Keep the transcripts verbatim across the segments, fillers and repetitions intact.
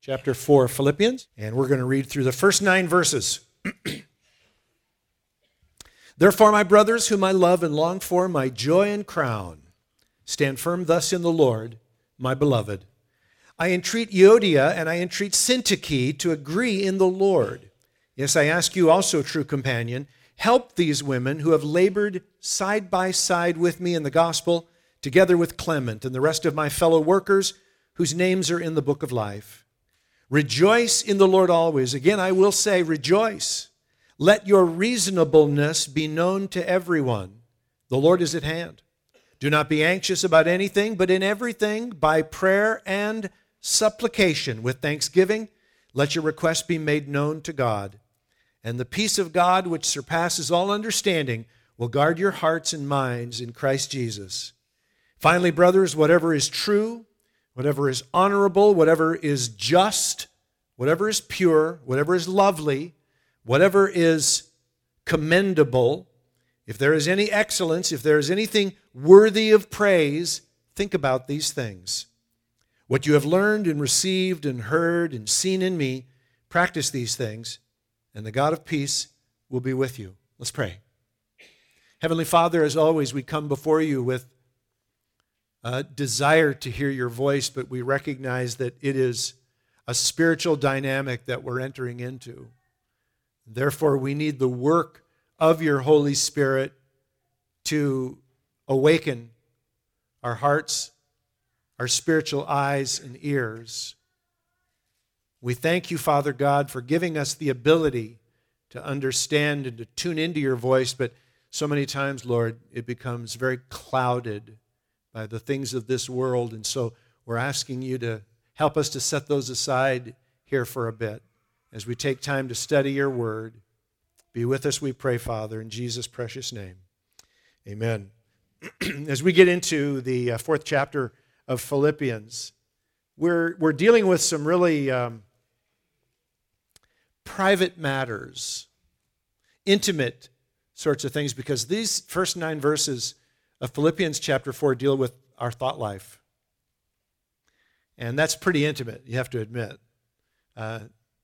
chapter four of Philippians, and we're going to read through the first nine verses. Therefore, my brothers, whom I love and long for, my joy and crown, stand firm thus in the Lord, my beloved. I entreat Euodia and I entreat Syntyche to agree in the Lord. Yes, I ask you also, true companion, help these women who have labored side by side with me in the gospel, together with Clement and the rest of my fellow workers whose names are in the book of life. Rejoice in the Lord always. Again, I will say, rejoice. Let your reasonableness be known to everyone. The Lord is at hand. Do not be anxious about anything, but in everything, by prayer and supplication, with thanksgiving, let your requests be made known to God. And the peace of God, which surpasses all understanding, will guard your hearts and minds in Christ Jesus. Finally, brothers, whatever is true, whatever is honorable, whatever is just, whatever is pure, whatever is lovely, whatever is commendable, if there is any excellence, if there is anything worthy of praise, think about these things. What you have learned and received and heard and seen in me, practice these things, and the God of peace will be with you. Let's pray. Heavenly Father, as always, we come before you with a desire to hear your voice, but we recognize that it is a spiritual dynamic that we're entering into. Therefore, we need the work of your Holy Spirit to awaken our hearts, our spiritual eyes and ears. We thank you, Father God, for giving us the ability to understand and to tune into your voice, but so many times, Lord, it becomes very clouded by the things of this world, and so we're asking you to help us to set those aside here for a bit as we take time to study your word. Be with us, we pray, Father, in Jesus' precious name. Amen. As we get into the uh, fourth chapter of Philippians, we're, we're dealing with some really um, private matters, intimate sorts of things, because these first nine verses of Philippians chapter four deal with our thought life. And that's pretty intimate, you have to admit. Uh,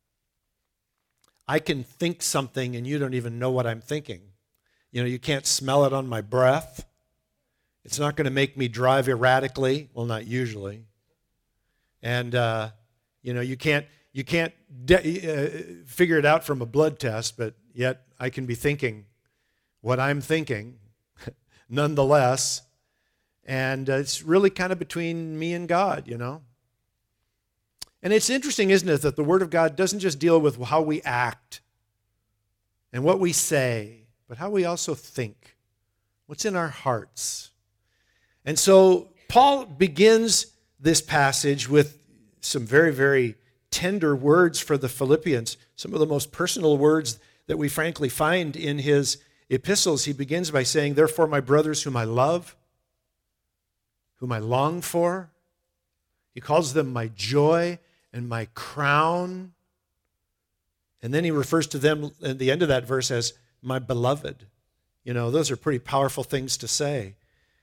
I can think something and you don't even know what I'm thinking. You know, you can't smell it on my breath. It's not going to make me drive erratically. Well, not usually. And, uh, you know, you can't, you can't de- uh, figure it out from a blood test, but yet I can be thinking what I'm thinking nonetheless. And uh, it's really kind of between me and God, you know. And it's interesting, isn't it, that the Word of God doesn't just deal with how we act and what we say, but how we also think, what's in our hearts. And so Paul begins this passage with some very, very tender words for the Philippians, some of the most personal words that we frankly find in his epistles. He begins by saying, therefore, my brothers whom I love, whom I long for, he calls them my joy and my crown. And then he refers to them at the end of that verse as my beloved. You know, those are pretty powerful things to say.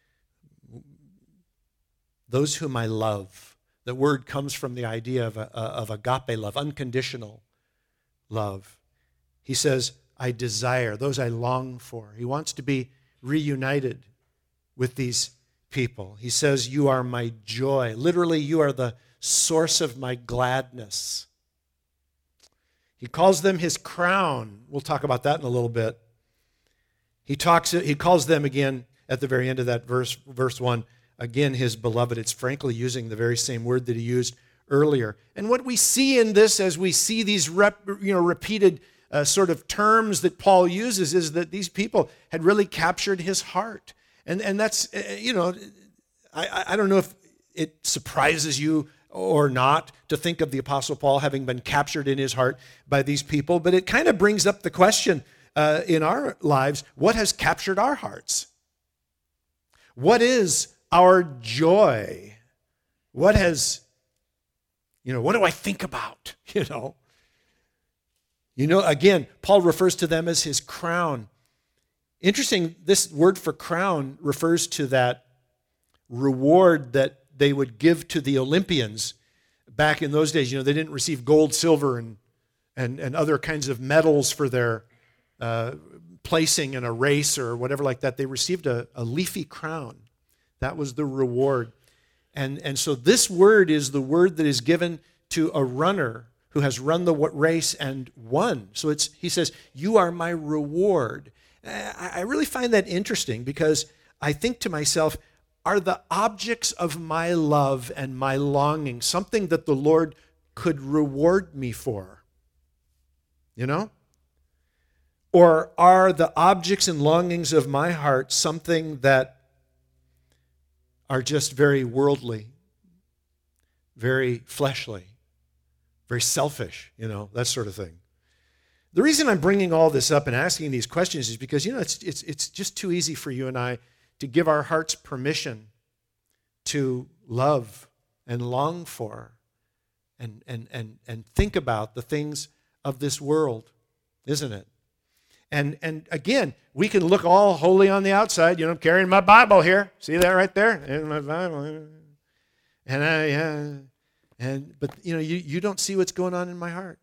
Those whom I love. The word comes from the idea of, a, of agape love, unconditional love. He says, I desire, those I long for. He wants to be reunited with these people. He says, you are my joy. Literally, you are the source of my gladness. He calls them his crown. We'll talk about that in a little bit. He talks. He calls them again at the very end of that verse, verse one, again, his beloved. It's frankly using the very same word that he used earlier. And what we see in this, as we see these rep, you know, repeated uh, sort of terms that Paul uses, is that these people had really captured his heart. And, and that's, uh, you know, I, I don't know if it surprises you or not to think of the Apostle Paul having been captured in his heart by these people, but it kind of brings up the question uh, in our lives, what has captured our hearts? What is our joy? What has, you know, what do I think about, you know? You know, again, Paul refers to them as his crown. Interesting, this word for crown refers to that reward that they would give to the Olympians back in those days, you know, they didn't receive gold, silver, and and, and other kinds of medals for their uh, placing in a race or whatever like that. They received a, a leafy crown. That was the reward. And, and so this word is the word that is given to a runner who has run the race and won. So it's, he says, you are my reward. I, I really find that interesting because I think to myself, are the objects of my love and my longing something that the Lord could reward me for? You know? Or are the objects and longings of my heart something that are just very worldly, very fleshly, very selfish, you know, that sort of thing? The reason I'm bringing all this up and asking these questions is because, you know, it's it's it's just too easy for you and I to give our hearts permission to love and long for and and and and think about the things of this world, isn't it? And and again, we can look all holy on the outside. You know, I'm carrying my Bible here. See that right there? In my Bible. And I, uh, and but you know, you, you don't see what's going on in my heart.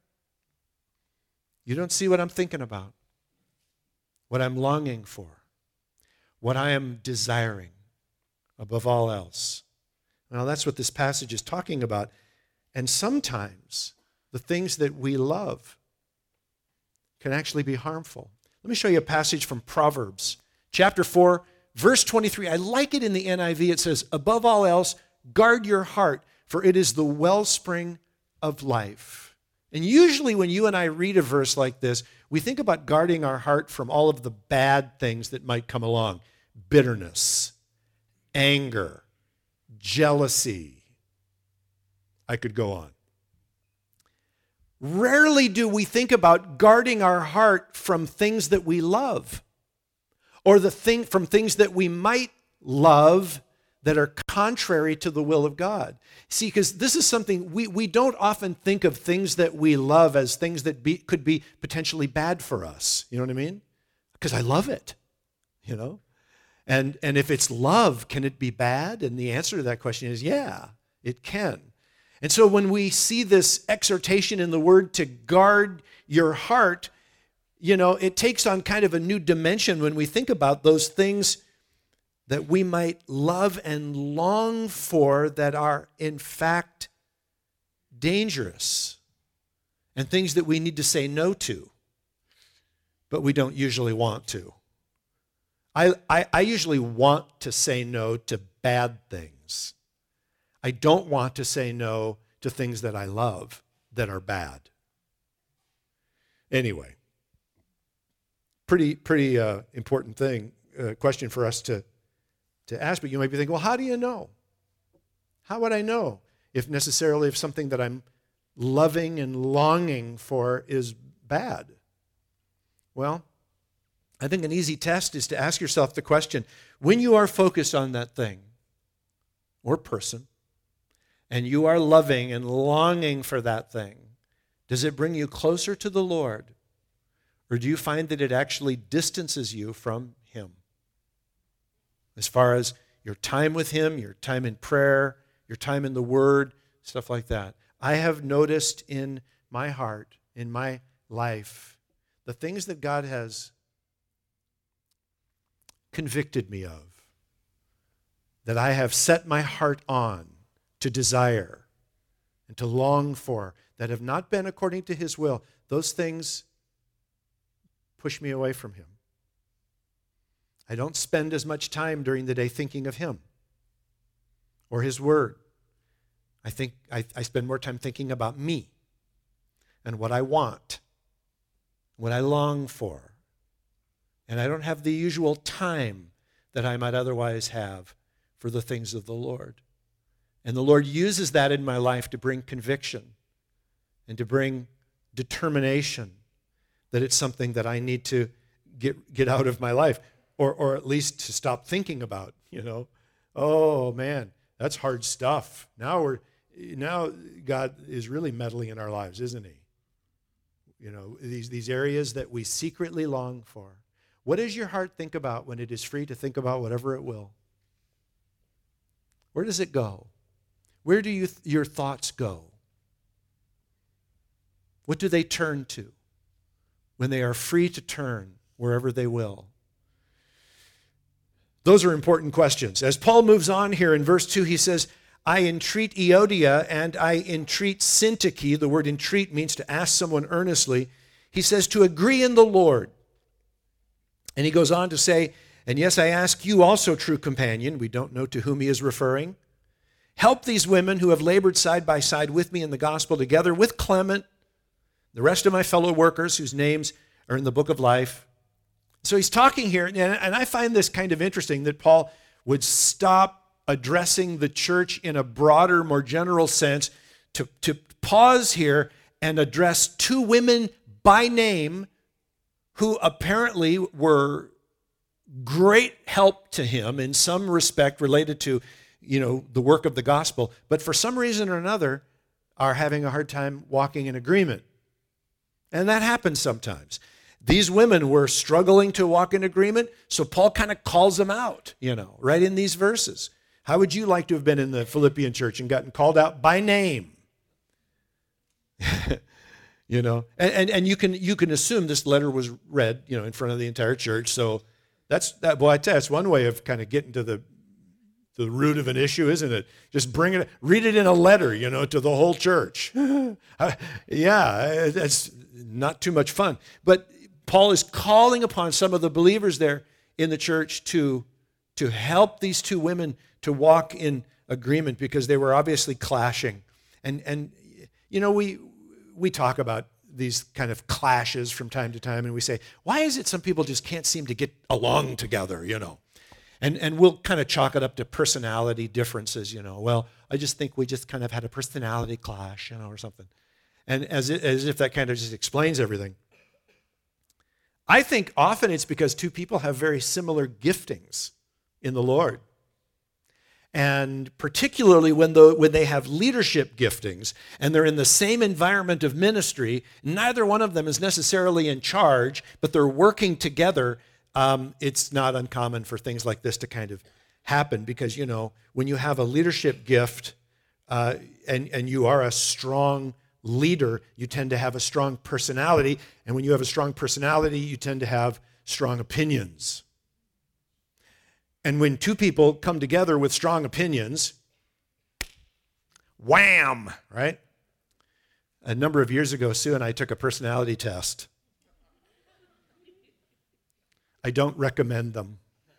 You don't see what I'm thinking about, what I'm longing for, what I am desiring above all else. Now, that's what this passage is talking about. And sometimes the things that we love can actually be harmful. Let me show you a passage from Proverbs, chapter four, verse twenty-three. I like it in the N I V. It says, above all else, guard your heart, for it is the wellspring of life. And usually when you and I read a verse like this, we think about guarding our heart from all of the bad things that might come along. Bitterness, anger, jealousy. I could go on. Rarely do we think about guarding our heart from things that we love or the thing from things that we might love that are contrary to the will of God. See, because this is something we, we don't often think of things that we love as things that be, could be potentially bad for us. You know what I mean? Because I love it, you know? And, and if it's love, can it be bad? And the answer to that question is, yeah, it can. And so when we see this exhortation in the Word to guard your heart, you know, it takes on kind of a new dimension when we think about those things that we might love and long for that are in fact dangerous and things that we need to say no to, but we don't usually want to. I, I, I usually want to say no to bad things. I don't want to say no to things that I love that are bad. Anyway, pretty pretty uh, important thing, uh, question for us to, to ask, but you might be thinking, well, how do you know? How would I know if necessarily if something that I'm loving and longing for is bad? Well, I think an easy test is to ask yourself the question, when you are focused on that thing or person, and you are loving and longing for that thing, does it bring you closer to the Lord, or do you find that it actually distances you from Him? As far as your time with Him, your time in prayer, your time in the Word, stuff like that. I have noticed in my heart, in my life, the things that God has convicted me of, that I have set my heart on to desire and to long for, that have not been according to His will, those things push me away from Him. I don't spend as much time during the day thinking of Him or His Word. I think I, I spend more time thinking about me and what I want, what I long for. And I don't have the usual time that I might otherwise have for the things of the Lord. And the Lord uses that in my life to bring conviction and to bring determination that it's something that I need to get, get out of my life, or, or at least to stop thinking about, you know. Oh, man, that's hard stuff. Now we're now God is really meddling in our lives, isn't He? You know, these, these areas that we secretly long for. What does your heart think about when it is free to think about whatever it will? Where does it go? Where do you th- your thoughts go What do they turn to when they are free to turn wherever they will? Those are important questions. As Paul moves on here in verse two, he says, I entreat Euodia and I entreat Syntyche. The word entreat means to ask someone earnestly. He says to agree in the Lord. And he goes on to say, and yes, I ask you also, true companion, we don't know to whom he is referring, help these women who have labored side by side with me in the gospel together with Clement, the rest of my fellow workers whose names are in the book of life. So he's talking here, and I find this kind of interesting that Paul would stop addressing the church in a broader, more general sense, to, to pause here and address two women by name who apparently were great help to him in some respect related to, you know, the work of the gospel, but for some reason or another are having a hard time walking in agreement. And that happens sometimes. These women were struggling to walk in agreement, so Paul kind of calls them out, you know, right in these verses. How would you like to have been in the Philippian church and gotten called out by name? You know, and, and, and you can you can assume this letter was read, you know, in front of the entire church. So that's that. Boy, I tell you, that's one way of kind of getting to the to the root of an issue, isn't it? Just bring it, read it in a letter, you know, to the whole church. Yeah, that's not too much fun. But Paul is calling upon some of the believers there in the church to to help these two women to walk in agreement because they were obviously clashing. And and you know, we we talk about these kind of clashes from time to time, and we say, why is it some people just can't seem to get along together, you know? And and we'll kind of chalk it up to personality differences, you know. Well, I just think we just kind of had a personality clash, you know, or something. And as, it, as if that kind of just explains everything. I think often it's because two people have very similar giftings in the Lord. And particularly when, the, when they have leadership giftings and they're in the same environment of ministry, neither one of them is necessarily in charge, but they're working together. Um, it's not uncommon for things like this to kind of happen because, you know, when you have a leadership gift uh, and, and you are a strong leader, you tend to have a strong personality. And when you have a strong personality, you tend to have strong opinions. And when two people come together with strong opinions, wham, right? A number of years ago, Sue and I took a personality test. I don't recommend them.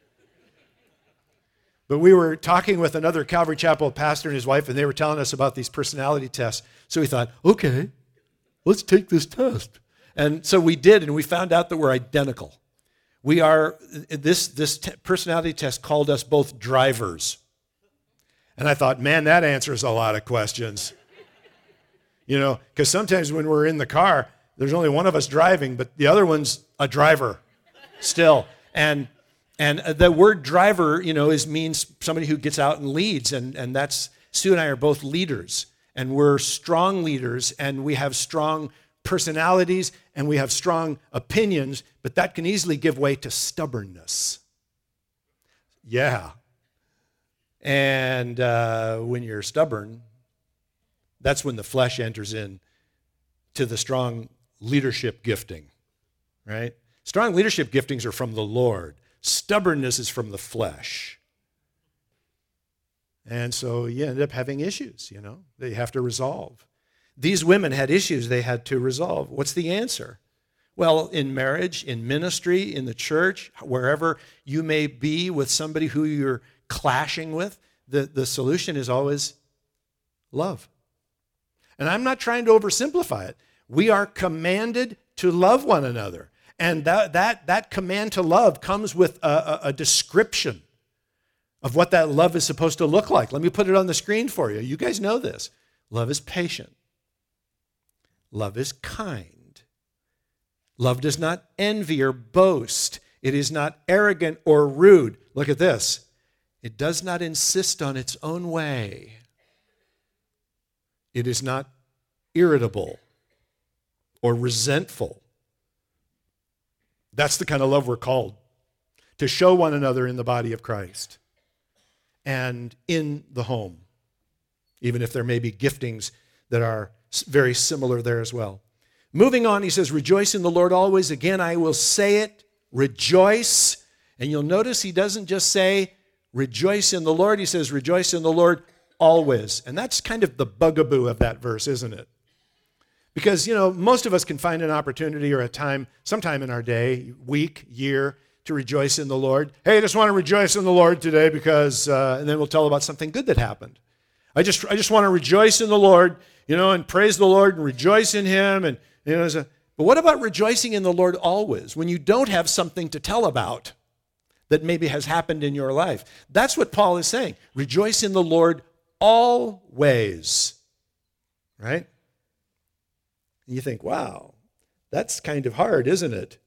But we were talking with another Calvary Chapel pastor and his wife, and they were telling us about these personality tests. So we thought, okay, let's take this test. And so we did, and we found out that we're identical. We are, this, this t- personality test called us both drivers. And I thought, man, that answers a lot of questions. You know, because sometimes when we're in the car, there's only one of us driving, but the other one's a driver still. And and the word driver, you know, is means somebody who gets out and leads. And, and that's, Sue and I are both leaders. And we're strong leaders, and we have strong personalities, and we have strong opinions, but that can easily give way to stubbornness. Yeah. And uh, when you're stubborn, that's when the flesh enters in to the strong leadership gifting, right? Strong leadership giftings are from the Lord. Stubbornness is from the flesh. And so you end up having issues, you know, that you have to resolve. These women had issues they had to resolve. What's the answer? Well, in marriage, in ministry, in the church, wherever you may be with somebody who you're clashing with, the, the solution is always love. And I'm not trying to oversimplify it. We are commanded to love one another. And that, that, that command to love comes with a, a, a description of what that love is supposed to look like. Let me put it on the screen for you. You guys know this. Love is patient. Love is kind. Love does not envy or boast. It is not arrogant or rude. Look at this. It does not insist on its own way. It is not irritable or resentful. That's the kind of love we're called to show one another in the body of Christ and in the home, even if there may be giftings that are very similar there as well. Moving on, he says, rejoice in the Lord always. Again, I will say it, rejoice. And you'll notice he doesn't just say, rejoice in the Lord. He says, rejoice in the Lord always. And that's kind of the bugaboo of that verse, isn't it? Because, you know, most of us can find an opportunity or a time, sometime in our day, week, year, to rejoice in the Lord. Hey, I just want to rejoice in the Lord today because, uh, and then we'll tell about something good that happened. I just, I just want to rejoice in the Lord, you know, and praise the Lord and rejoice in Him. And, you know, as a, but what about rejoicing in the Lord always when you don't have something to tell about that maybe has happened in your life? That's what Paul is saying. Rejoice in the Lord always, right? And you think, wow, that's kind of hard, isn't it?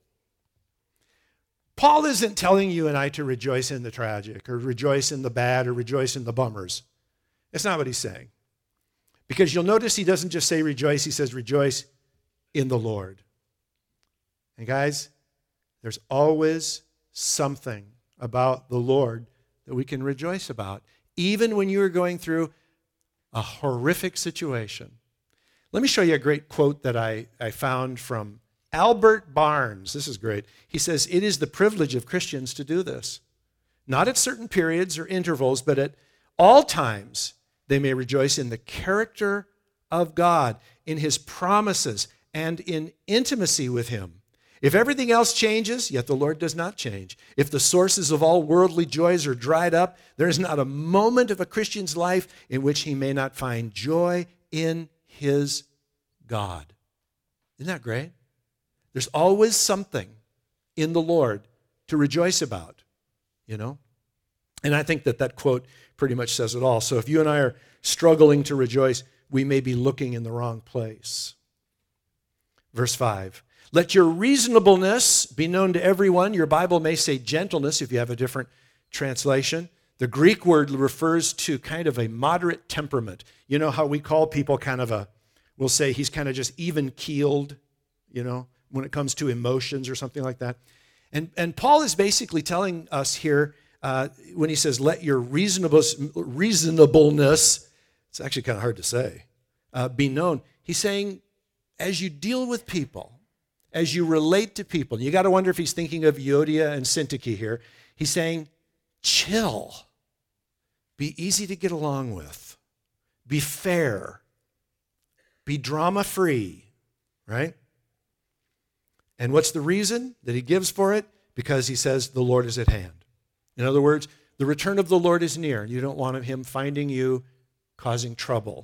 Paul isn't telling you and I to rejoice in the tragic or rejoice in the bad or rejoice in the bummers. That's not what he's saying. Because you'll notice he doesn't just say rejoice, he says rejoice in the Lord. And guys, there's always something about the Lord that we can rejoice about, even when you are going through a horrific situation. Let me show you a great quote that I, I found from Albert Barnes. This is great. He says, it is the privilege of Christians to do this. Not at certain periods or intervals, but at all times they may rejoice in the character of God, in His promises, and in intimacy with Him. If everything else changes, yet the Lord does not change. If the sources of all worldly joys are dried up, there is not a moment of a Christian's life in which he may not find joy in his God. Isn't that great? There's always something in the Lord to rejoice about, you know? And I think that that quote pretty much says it all. So if you and I are struggling to rejoice, we may be looking in the wrong place. Verse five, let your reasonableness be known to everyone. Your Bible may say gentleness if you have a different translation. The Greek word refers to kind of a moderate temperament. You know how we call people kind of a, we'll say he's kind of just even-keeled, you know, when it comes to emotions or something like that. And, and Paul is basically telling us here, uh, when he says, let your reasonableness, reasonableness, it's actually kind of hard to say, uh, be known. He's saying, as you deal with people, as you relate to people, and you got to wonder if he's thinking of Euodia and Syntyche here, he's saying, chill. Be easy to get along with. Be fair. Be drama-free, right? And what's the reason that he gives for it? Because he says the Lord is at hand. In other words, the return of the Lord is near. You don't want him finding you causing trouble.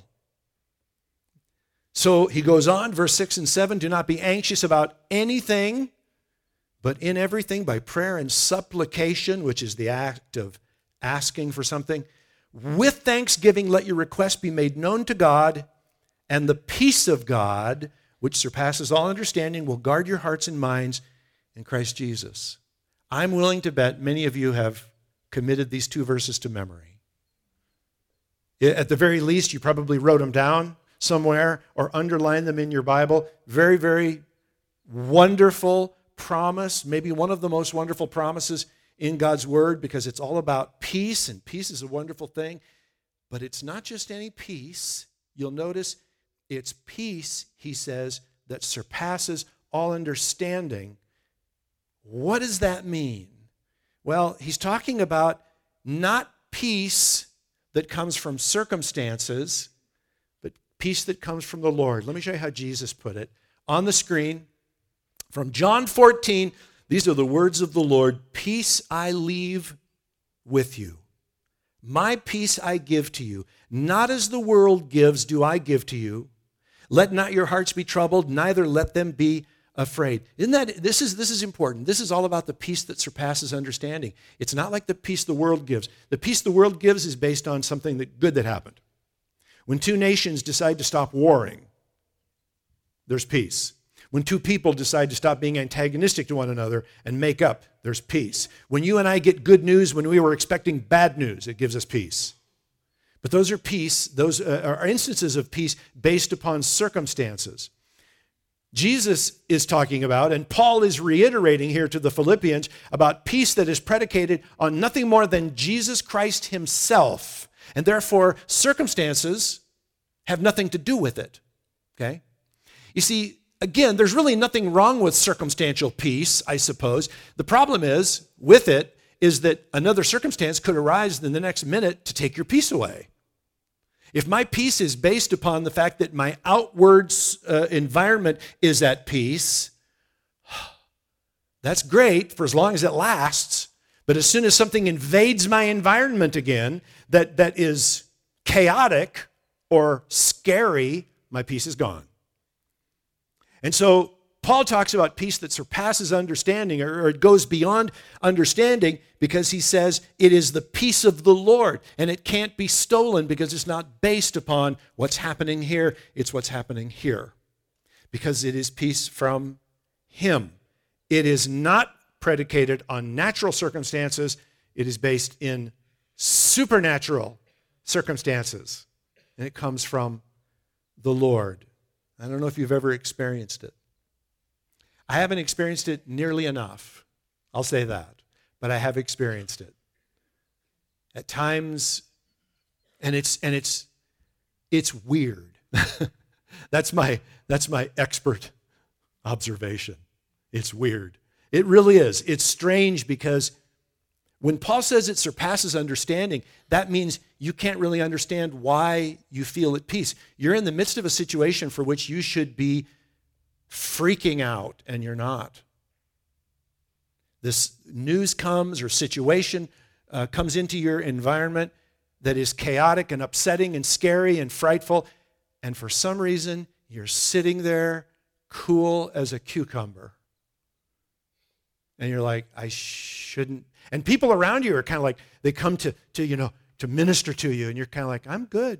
So he goes on, verse six and seven, do not be anxious about anything, but in everything by prayer and supplication, which is the act of asking for something, with thanksgiving let your requests be made known to God, and the peace of God, which surpasses all understanding, will guard your hearts and minds in Christ Jesus. I'm willing to bet many of you have committed these two verses to memory. At the very least, you probably wrote them down somewhere or underlined them in your Bible. Very, very wonderful promise, maybe one of the most wonderful promises in God's Word, because it's all about peace, and peace is a wonderful thing. But it's not just any peace. You'll notice it's peace, he says, that surpasses all understanding. What does that mean? Well, he's talking about not peace that comes from circumstances, but peace that comes from the Lord. Let me show you how Jesus put it on the screen. From John fourteen, these are the words of the Lord. Peace I leave with you. My peace I give to you. Not as the world gives do I give to you. Let not your hearts be troubled, neither let them be afraid. Isn't that, this is, this is important. This is all about the peace that surpasses understanding. It's not like the peace the world gives. The peace the world gives is based on something that, good that happened. When two nations decide to stop warring, there's peace. When two people decide to stop being antagonistic to one another and make up, there's peace. When you and I get good news when we were expecting bad news, it gives us peace. But those are peace, those are instances of peace based upon circumstances. Jesus is talking about, and Paul is reiterating here to the Philippians, about peace that is predicated on nothing more than Jesus Christ himself. And therefore, circumstances have nothing to do with it. Okay? You see, again, there's really nothing wrong with circumstantial peace, I suppose. The problem is, with it, is that another circumstance could arise in the next minute to take your peace away. If my peace is based upon the fact that my outward uh, environment is at peace, that's great for as long as it lasts. But as soon as something invades my environment again that, that is chaotic or scary, my peace is gone. And so Paul talks about peace that surpasses understanding, or, or it goes beyond understanding, because he says it is the peace of the Lord, and it can't be stolen because it's not based upon what's happening here. It's what's happening here, because it is peace from him. It is not predicated on natural circumstances. It is based in supernatural circumstances, and it comes from the Lord. I don't know if you've ever experienced it. I haven't experienced it nearly enough. I'll say that. But I have experienced it. At times, and it's and it's it's weird. that's my that's my expert observation. It's weird. It really is. It's strange, because when Paul says it surpasses understanding, that means you can't really understand why you feel at peace. You're in the midst of a situation for which you should be freaking out, and you're not. This news comes, or situation uh, comes into your environment that is chaotic and upsetting and scary and frightful, and for some reason, you're sitting there cool as a cucumber. And you're like, I shouldn't. And people around you are kind of like, they come to, to, you know, to minister to you, and you're kind of like, I'm good.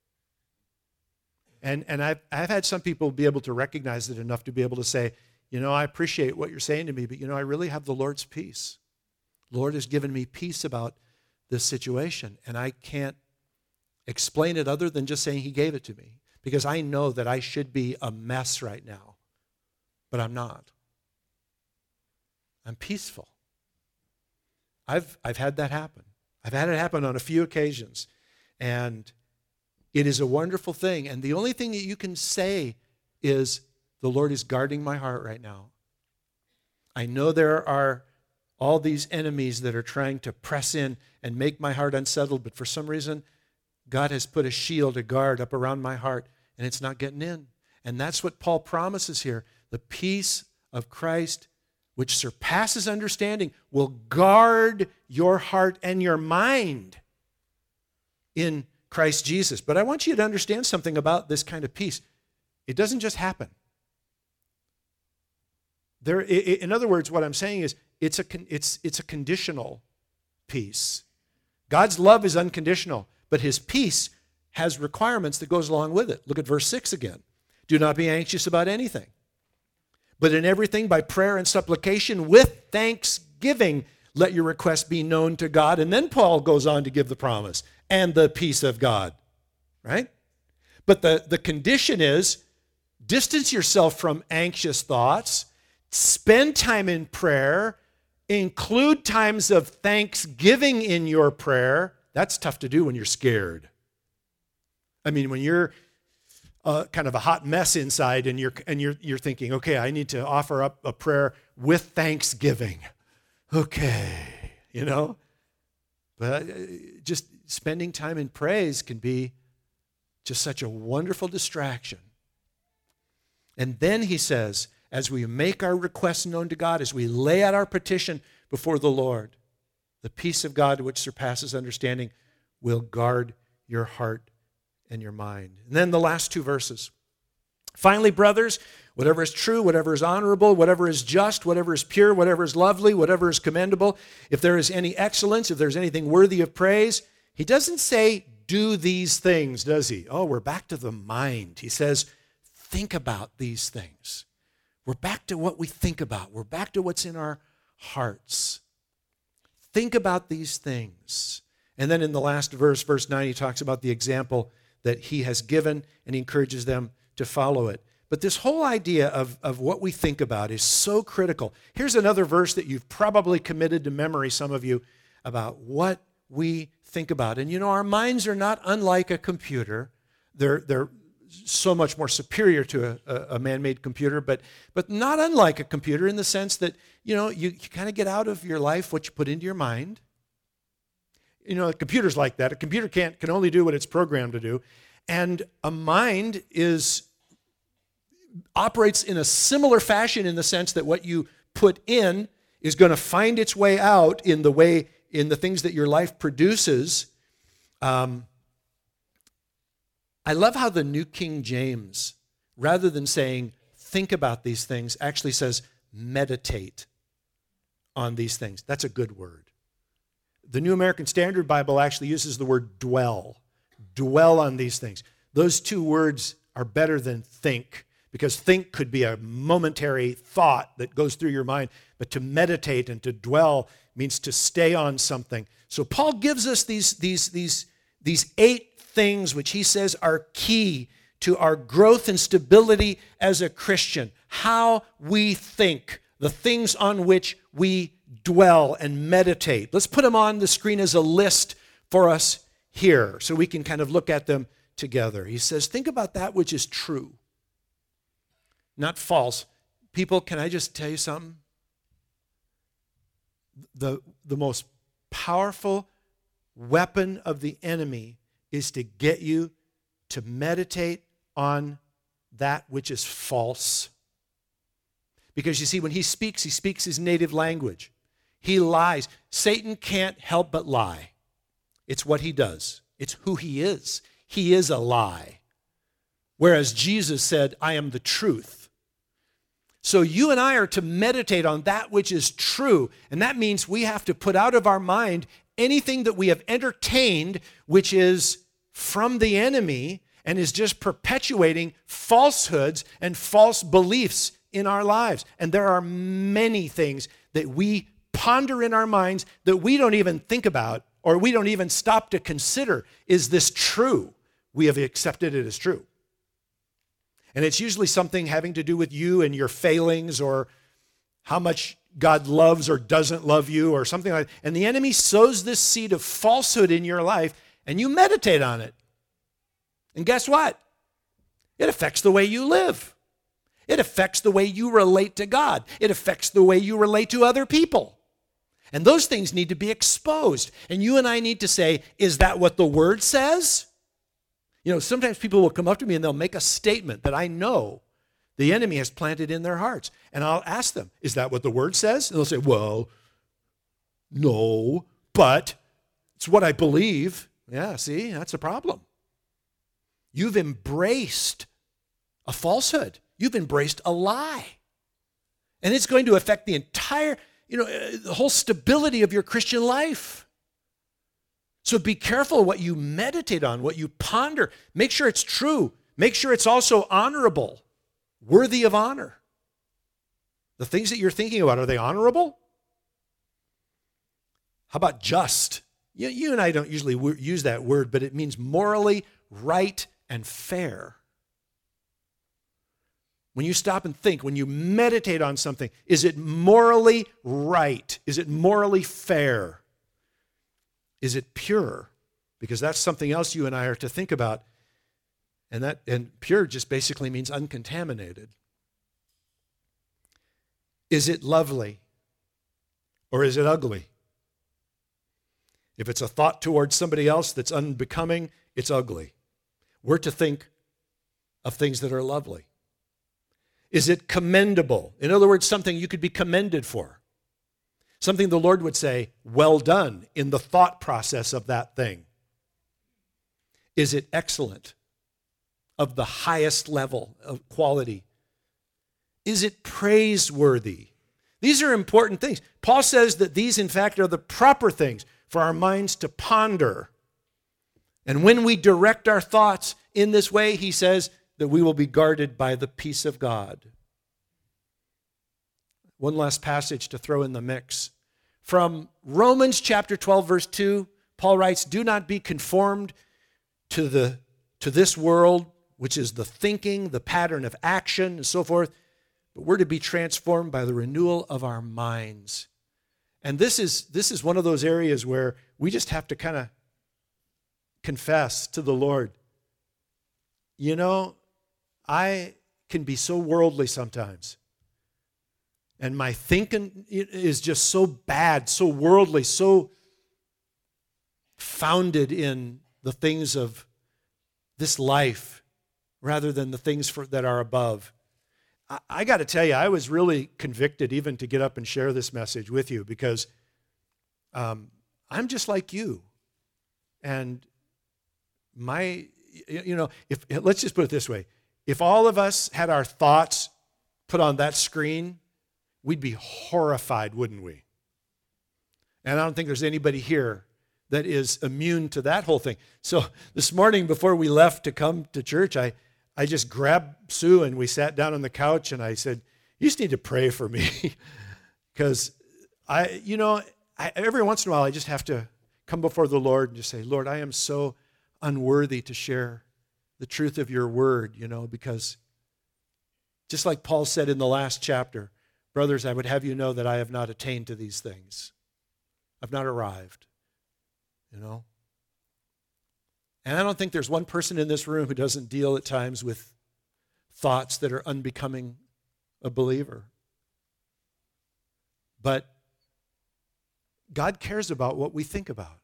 And and I've, I've had some people be able to recognize it enough to be able to say, you know, I appreciate what you're saying to me, but, you know, I really have the Lord's peace. The Lord has given me peace about this situation, and I can't explain it other than just saying he gave it to me, because I know that I should be a mess right now, but I'm not. I'm peaceful. I've I've had that happen. I've had it happen on a few occasions, and it is a wonderful thing. And the only thing that you can say is, the Lord is guarding my heart right now. I know there are all these enemies that are trying to press in and make my heart unsettled, but for some reason, God has put a shield, a guard up around my heart, and it's not getting in. And that's what Paul promises here. The peace of Christ, which surpasses understanding, will guard your heart and your mind in Christ Jesus. But I want you to understand something about this kind of peace. It doesn't just happen. There, in other words, what I'm saying is it's a, it's, it's a conditional peace. God's love is unconditional, but his peace has requirements that goes along with it. Look at verse six again. Do not be anxious about anything, but in everything by prayer and supplication with thanksgiving, let your requests be known to God. And then Paul goes on to give the promise, and the peace of God, right? But the, the condition is, distance yourself from anxious thoughts, spend time in prayer, include times of thanksgiving in your prayer. That's tough to do when you're scared. I mean, when you're uh, kind of a hot mess inside, and you're and you're you're thinking, okay, I need to offer up a prayer with thanksgiving. Okay, you know, but just spending time in praise can be just such a wonderful distraction. And then he says, as we make our requests known to God, as we lay out our petition before the Lord, the peace of God, which surpasses understanding, will guard your heart and your mind. And then the last two verses. Finally, brothers, whatever is true, whatever is honorable, whatever is just, whatever is pure, whatever is lovely, whatever is commendable, if there is any excellence, if there's anything worthy of praise, he doesn't say, do these things, does he? Oh, we're back to the mind. He says, think about these things. We're back to what we think about. We're back to what's in our hearts. Think about these things. And then in the last verse, verse nine, he talks about the example that he has given, and he encourages them to follow it. But this whole idea of, of what we think about is so critical. Here's another verse that you've probably committed to memory, some of you, about what we think about. And you know, our minds are not unlike a computer. They're, they're so much more superior to a, a man-made computer, but but not unlike a computer in the sense that, you know, you, you kind of get out of your life what you put into your mind. You know, a computer's like that. A computer can't can only do what it's programmed to do. And a mind is operates in a similar fashion in the sense that what you put in is going to find its way out in the way, in the things that your life produces. Um, I love how the New King James, rather than saying, think about these things, actually says, meditate on these things. That's a good word. The New American Standard Bible actually uses the word dwell. Dwell on these things. Those two words are better than think, because think could be a momentary thought that goes through your mind, but to meditate and to dwell means to stay on something. So Paul gives us these, these, these, these eight things which he says are key to our growth and stability as a Christian. How we think, the things on which we dwell and meditate. Let's put them on the screen as a list for us here so we can kind of look at them together. He says, think about that which is true, not false. People, can I just tell you something? The, the most powerful weapon of the enemy is to get you to meditate on that which is false. Because you see, when he speaks, he speaks his native language. He lies. Satan can't help but lie. It's what he does. It's who he is. He is a lie. Whereas Jesus said, I am the truth. So you and I are to meditate on that which is true. And that means we have to put out of our mind anything that we have entertained, which is from the enemy and is just perpetuating falsehoods and false beliefs in our lives. And there are many things that we ponder in our minds that we don't even think about, or we don't even stop to consider, is this true? We have accepted it as true. And it's usually something having to do with you and your failings, or how much God loves or doesn't love you, or something like that. And the enemy sows this seed of falsehood in your life, and you meditate on it. And guess what? It affects the way you live. It affects the way you relate to God. It affects the way you relate to other people. And those things need to be exposed. And you and I need to say, is that what the Word says? You know, sometimes people will come up to me and they'll make a statement that I know the enemy has planted in their hearts. And I'll ask them, is that what the Word says? And they'll say, well, no, but it's what I believe. Yeah, see, that's a problem. You've embraced a falsehood. You've embraced a lie. And it's going to affect the entire, you know, the whole stability of your Christian life. So be careful what you meditate on, what you ponder. Make sure it's true. Make sure it's also honorable, worthy of honor. The things that you're thinking about, are they honorable? How about just? You, you and I don't usually use that word, but it means morally right and fair. When you stop and think, when you meditate on something, is it morally right? Is it morally fair? Is it pure? Because that's something else you and I are to think about. And that and pure just basically means uncontaminated. Is it lovely or is it ugly? If it's a thought towards somebody else that's unbecoming, it's ugly. We're to think of things that are lovely. Is it commendable? In other words, something you could be commended for. Something the Lord would say, well done, in the thought process of that thing. Is it excellent? Of the highest level of quality? Is it praiseworthy? These are important things. Paul says that these, in fact, are the proper things for our minds to ponder. And when we direct our thoughts in this way, he says that we will be guarded by the peace of God. One last passage to throw in the mix. From Romans chapter twelve, verse two, Paul writes, do not be conformed to the to this world, which is the thinking, the pattern of action, and so forth, but we're to be transformed by the renewal of our minds. And this is this is one of those areas where we just have to kind of confess to the Lord, you know, I can be so worldly sometimes. And my thinking is just so bad, so worldly, so founded in the things of this life rather than the things for, that are above. I, I got to tell you, I was really convicted even to get up and share this message with you because um, I'm just like you. And my, you know, if let's just put it this way. If all of us had our thoughts put on that screen, we'd be horrified, wouldn't we? And I don't think there's anybody here that is immune to that whole thing. So this morning before we left to come to church, I, I just grabbed Sue and we sat down on the couch and I said, you just need to pray for me. Because I, you know, I, every once in a while I just have to come before the Lord and just say, Lord, I am so unworthy to share the truth of your word, you know, because just like Paul said in the last chapter, brothers, I would have you know that I have not attained to these things. I've not arrived, you know. And I don't think there's one person in this room who doesn't deal at times with thoughts that are unbecoming a believer. But God cares about what we think about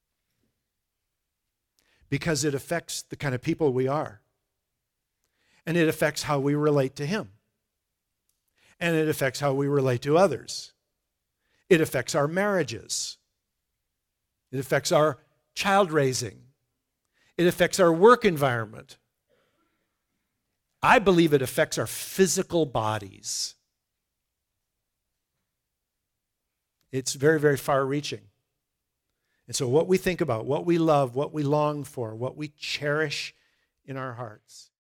because it affects the kind of people we are. And it affects how we relate to Him. And it affects how we relate to others. It affects our marriages. It affects our child raising. It affects our work environment. I believe it affects our physical bodies. It's very, very far-reaching. And so what we think about, what we love, what we long for, what we cherish in our hearts,